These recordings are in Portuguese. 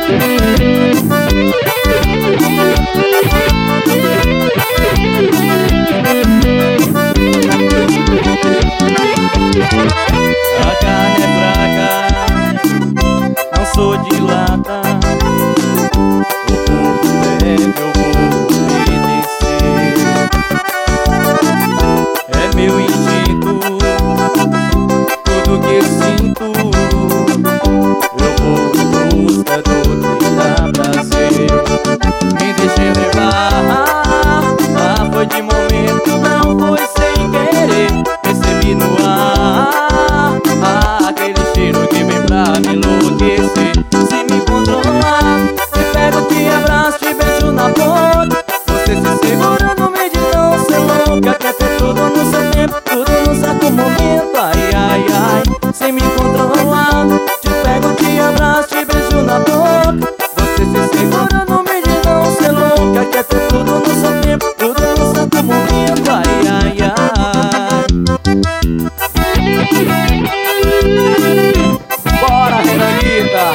A carne é fraca, não sou de lata. O corpo bebe, eu vou obedecer. É meu instinto, tudo que sinto. Eu vou em busca do que dá prazer. Me deixei levar, foi de momento, não foi sem querer. Recebi no ar aquele cheiro que vem pra me enlouquecer. Se me controlar, te pego, te abraço, te beijo na boca. Você se segura no meio de não ser louca. Quer ter tudo no seu tempo, tudo no certo momento. Ai, ai, ai. Se me controlar, te pego, te abraço, te beijo na boca. Você se segura no meio de não ser louca. Quer ter tudo no seu tempo, tudo no certo momento. Ai, ai, ai. Bora, Renanita!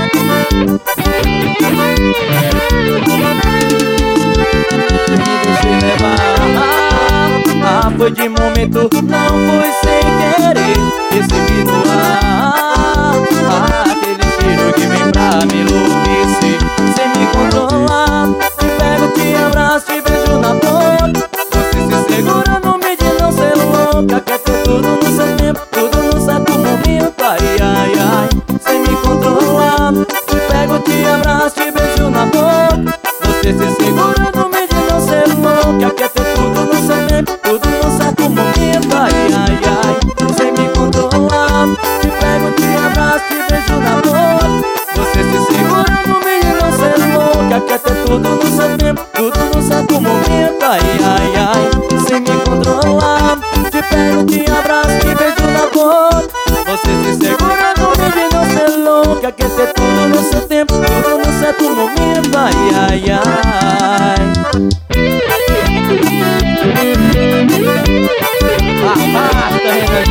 Me deixei levar, foi de momento, não foi sem querer. Recebi no ar aquele cheiro que vem pra me enlouquecer. Sem me controlar, te pego, te abraço, te beijo na boca. Você se segura no meio de não ser louca. Quer ter tudo no seu tempo, tudo no certo momento. Ai, ai, ai. Sem me controlar, te pego, te abraço, te beijo na boca. Você se segura no meio de não ser louca. Quer ter tudo no seu tempo, tudo no certo momento. Ai, ai, ai. Sem me controlar, te pego, te abraço, te beijo na boca. Você se segura no meio de não ser louca. Quer ter tudo no seu tempo, tudo no certo momento. Ai, ai, ai. Sem me controlar, te pego, te abraço, te beijo na boca. Você se segura no meio de não ser louca. Quer ter tudo no seu tempo, tudo no certo momento. Ai, ai, ai. Arrasta, Renanita.